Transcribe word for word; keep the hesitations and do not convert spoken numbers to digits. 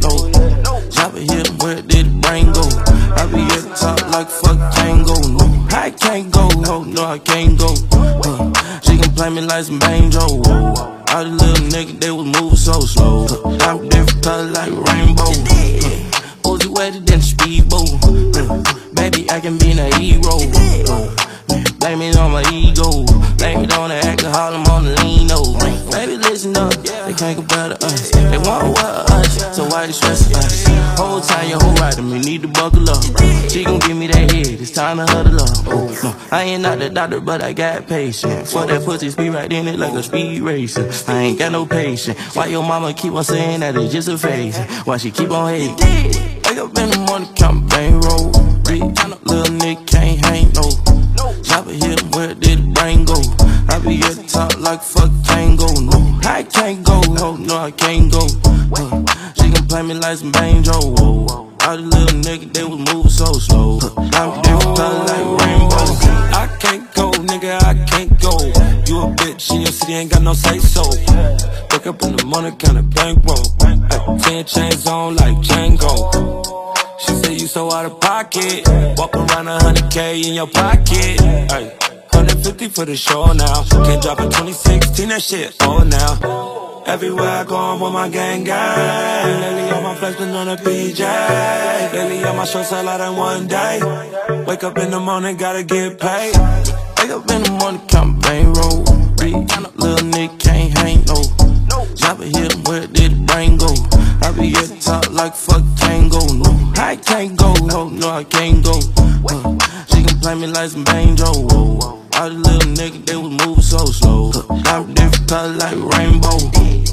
no. Chopper hit him, where did the brain go? I be at the top like fuck Tango, no. I can't go, oh no I can't go. Uh, she can play me like some banjo. All the little niggas, they was moving so slow. Uh, I'm different color like rainbow. Uh, Uzi wetter than the speedboat. Uh, baby, I can be a hero. Uh, blame it on my ego. Blame it on the alcohol, I'm on the lean over. Baby, listen up, they can't compare to us. They want what us, so why they stressing us? Whole time your whole ride, me need to buckle up. She gon' give me that head, it's time to huddle up. Oh, no, I ain't not the doctor, but I got patience. For that pussy, speed right in it like a speed racer. I ain't got no patience. Why your mama keep on saying that it's just a phase? Why she keep on hating? Wake up in the morning, count bankroll. Little nigga can't hang, no. Chopper hit him, where did the brain go? I be at the top like fuck Tango, no. I can't go, oh no I can't go. Uh, she can play me like some banjo. All the little niggas, they was moving so slow. Uh, I'm different color like rainbow. I can't go, nigga, I can't go. You a bitch in your city, ain't got no say so. Wake up in the morning, kinda bankroll. Ay, ten chains on like Django. She say you so out of pocket. Walk around a hundred K in your pocket. Ay, one hundred fifty for the show now. Can't drop in twenty sixteen, that shit old now. Everywhere I go, I'm with my gang gang. Lately on my flex, been on a P J. Lately on my shorts, sell out in one day. Wake up in the morning, gotta get paid. Wake up in the morning, count bankroll. Little nigga can't hang, no. Chopper hit him, where did the brain go? I be at the top like fuck Tango, no. I can't go, oh no I can't go. Uh, she can play me like some banjo. All the little niggas, they was moving so slow. Uh, I'm different color like rainbow.